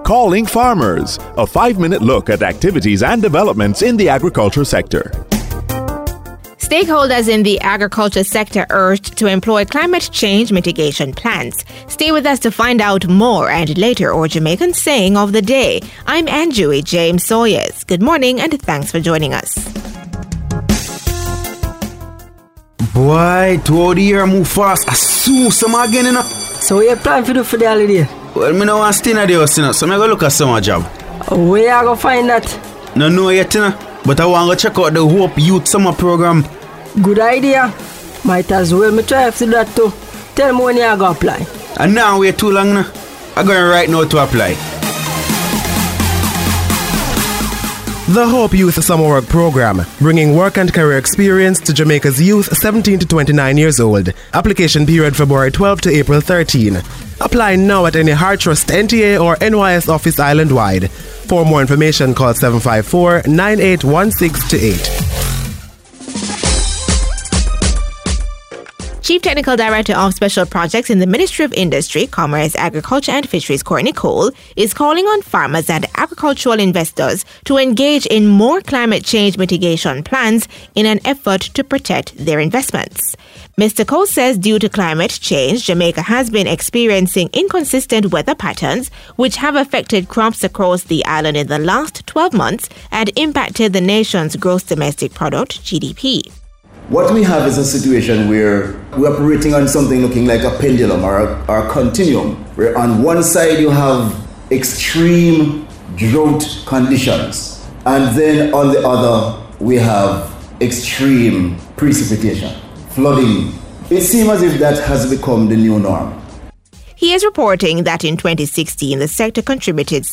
Calling Farmers, a 5-minute look at activities and developments in the agriculture sector. Stakeholders in the agriculture sector urged to employ climate change mitigation plans. Stay with us to find out more and later our Jamaican saying of the day. I'm Anjui James Sawyers. Good morning and thanks for joining us. Boy, toward the year move fast. I saw some again, you know. So what you plan to do for the holiday? Well, me no want to stay in the house, you know, so I go look at summer job. Where you go find that? No know yet, you know, but I want to check out the Hope Youth Summer Program. Good idea. Might as well me try to do that too. Tell me when you go apply. And now wait too long now. I'm going right now to apply. The Hope Youth Summer Work Program, bringing work and career experience to Jamaica's youth 17 to 29 years old. Application period February 12 to April 13. Apply now at any Heart Trust NTA or NYS office island-wide. For more information, call 754-981628. Chief Technical Director of Special Projects in the Ministry of Industry, Commerce, Agriculture and Fisheries, Courtney Cole, is calling on farmers and agricultural investors to engage in more climate change mitigation plans in an effort to protect their investments. Mr. Cole says due to climate change, Jamaica has been experiencing inconsistent weather patterns which have affected crops across the island in the last 12 months and impacted the nation's gross domestic product, GDP. What we have is a situation where we're operating on something looking like a pendulum or a continuum, where on one side you have extreme drought conditions, and then on the other we have extreme precipitation, flooding. It seems as if that has become the new norm. He is reporting that in 2016, the sector contributed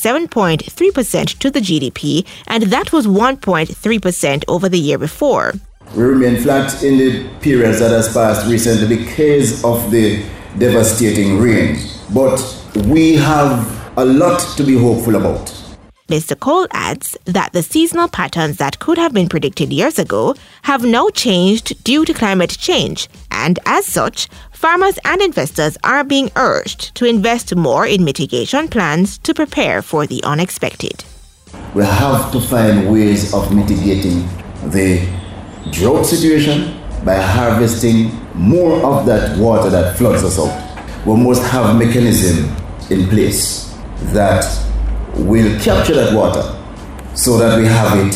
7.3% to the GDP, and that was 1.3% over the year before. We remain flat in the periods that has passed recently because of the devastating rain. But we have a lot to be hopeful about. Mr. Cole adds that the seasonal patterns that could have been predicted years ago have now changed due to climate change, and as such, farmers and investors are being urged to invest more in mitigation plans to prepare for the unexpected. We have to find ways of mitigating the drought situation by harvesting more of that water that floods us out. We must have mechanism in place that will capture that water so that we have it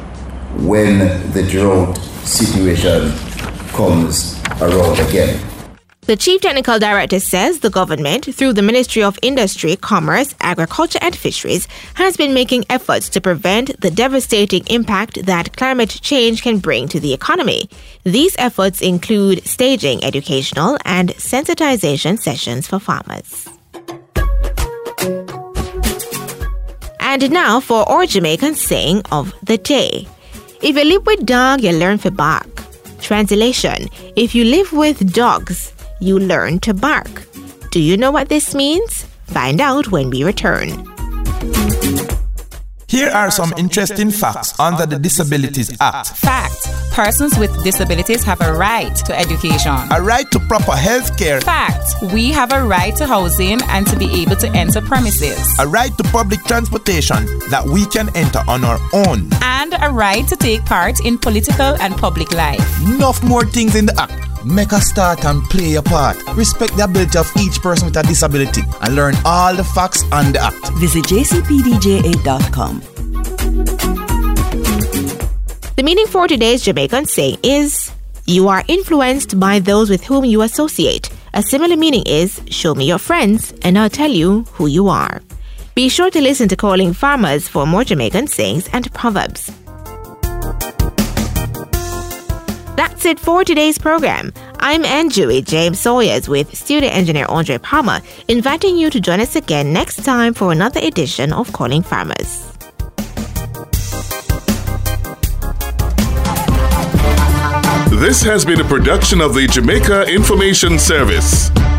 when the drought situation comes around again. The Chief Technical Director says the government, through the Ministry of Industry, Commerce, Agriculture and Fisheries, has been making efforts to prevent the devastating impact that climate change can bring to the economy. These efforts include staging educational and sensitization sessions for farmers. And now for our Jamaican saying of the day. If you live with dog, you learn to bark. Translation: if you live with dogs, you learn to bark. Do you know what this means? Find out when we return. Here are some interesting facts under the Disabilities Act. Fact: persons with disabilities have a right to education. A right to proper health care. Fact: we have a right to housing and to be able to enter premises. A right to public transportation that we can enter on our own. And a right to take part in political and public life. Enough more things in the Act. Make a start and play your part. Respect the ability of each person with a disability and learn all the facts on the Act. Visit jcpdj8.com. The meaning for today's Jamaican saying is, you are influenced by those with whom you associate. A similar meaning is, show me your friends and I'll tell you who you are. Be sure to listen to Calling Farmers for more Jamaican sayings and proverbs. That's it for today's program. I'm Anjui James Sawyers with studio engineer Andre Palmer, inviting you to join us again next time for another edition of Calling Farmers. This has been a production of the Jamaica Information Service.